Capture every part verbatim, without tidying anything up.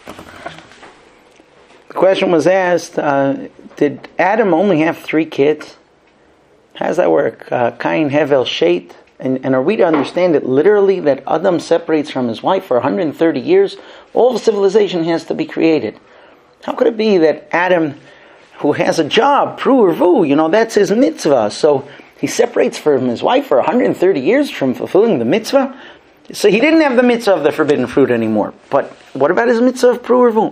The question was asked, uh, did Adam only have three kids? How does that work? Uh, Cain, Hevel, Shet. And, and are we to understand it literally that Adam separates from his wife for one hundred thirty years? All of civilization has to be created. How could it be that Adam, who has a job, pru urvu, you know, that's his mitzvah, so he separates from his wife for one hundred thirty years from fulfilling the mitzvah? So he didn't have the mitzvah of the forbidden fruit anymore. But what about his mitzvah of pru urvu?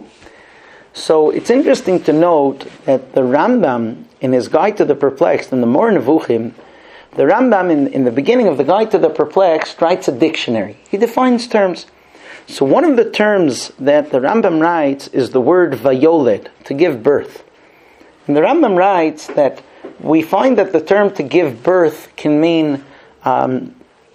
So it's interesting to note that the Rambam, in his Guide to the Perplexed, in the Mor Nevuchim, the Rambam, in, in the beginning of the Guide to the Perplexed, writes a dictionary. He defines terms. So one of the terms that the Rambam writes is the word vayoled, to give birth. And the Rambam writes that we find that the term to give birth can mean um,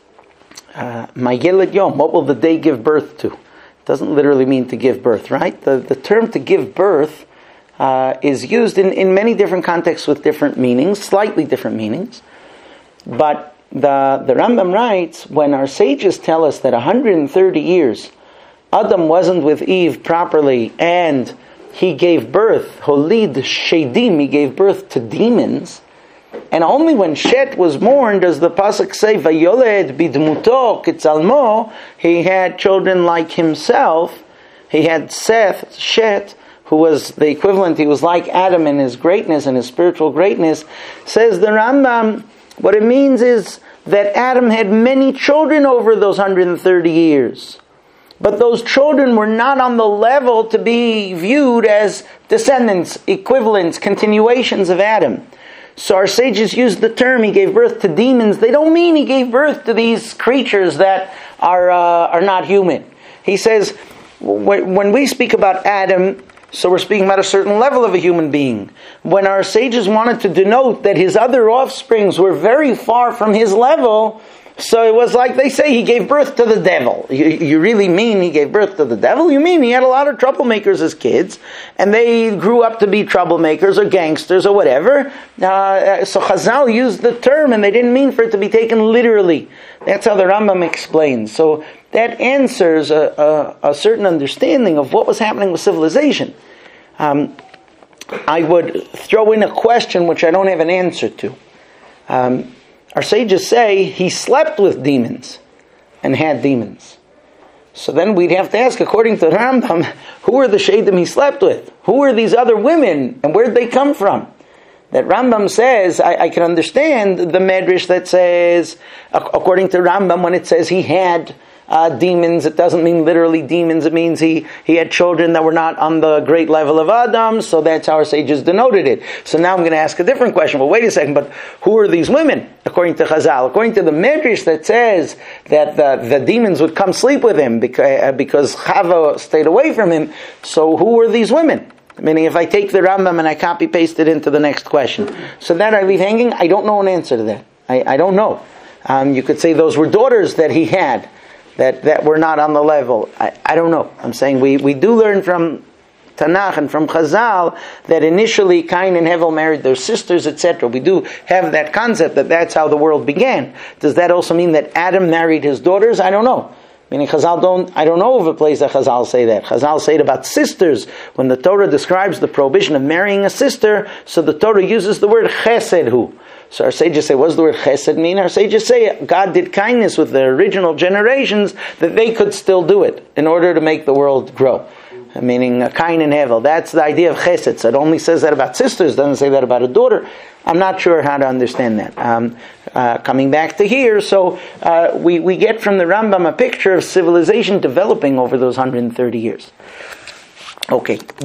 uh, Mayeled Yom, what will the day give birth to? It doesn't literally mean to give birth, right? The, the term to give birth uh, is used in, in many different contexts with different meanings, slightly different meanings. But the, the Rambam writes, when our sages tell us that one hundred thirty years Adam wasn't with Eve properly and he gave birth, Holid Shedim, he gave birth to demons, and only when Shet was born does the pasuk say, Vayoled bidmuto kitzalmo, he had children like himself. He had Seth, Shet, who was the equivalent, he was like Adam in his greatness and his spiritual greatness. Says the Rambam, what it means is that Adam had many children over those one hundred thirty years. But those children were not on the level to be viewed as descendants, equivalents, continuations of Adam. So our sages use the term, he gave birth to demons. They don't mean he gave birth to these creatures that are uh, are not human. He says, when we speak about Adam, so we're speaking about a certain level of a human being. When our sages wanted to denote that his other offsprings were very far from his level, so it was like they say he gave birth to the devil. You, you really mean he gave birth to the devil? You mean he had a lot of troublemakers as kids, and they grew up to be troublemakers or gangsters or whatever. Uh, so Chazal used the term, and they didn't mean for it to be taken literally. That's how the Rambam explains. So that answers a, a, a certain understanding of what was happening with civilization. Um, I would throw in a question which I don't have an answer to. Um, Our sages say he slept with demons and had demons. So then we'd have to ask, according to Rambam, who are the Shedim he slept with? Who are these other women and where did they come from? That Rambam says, I, I can understand the Medrash that says, according to Rambam, when it says he had Uh, demons, it doesn't mean literally demons, it means he, he had children that were not on the great level of Adam, so that's how our sages denoted it. So now I'm going to ask a different question. Well, wait a second, but who are these women, according to Chazal? According to the Medrash that says that the, the demons would come sleep with him because, because Chava stayed away from him, so who are these women? Meaning, if I take the Rambam and I copy-paste it into the next question. So that I leave hanging, I don't know an answer to that. I, I don't know. Um, you could say those were daughters that he had, that, that were not on the level. I, I don't know. I'm saying we, we do learn from Tanakh and from Chazal that initially Cain and Hevel married their sisters, et cetera. We do have that concept that that's how the world began. Does that also mean that Adam married his daughters? I don't know. Meaning Chazal don't, I don't know of a place that Chazal say that. Chazal say it about sisters. When the Torah describes the prohibition of marrying a sister, so the Torah uses the word chesed hu. So our sages say, what does the word chesed mean? Our sages say God did kindness with the original generations that they could still do it in order to make the world grow. Meaning uh, Cain and Hevel. That's the idea of chesed. So it only says that about sisters, doesn't say that about a daughter. I'm not sure how to understand that. Um, uh, coming back to here, so uh, we, we get from the Rambam a picture of civilization developing over those one hundred thirty years. Okay.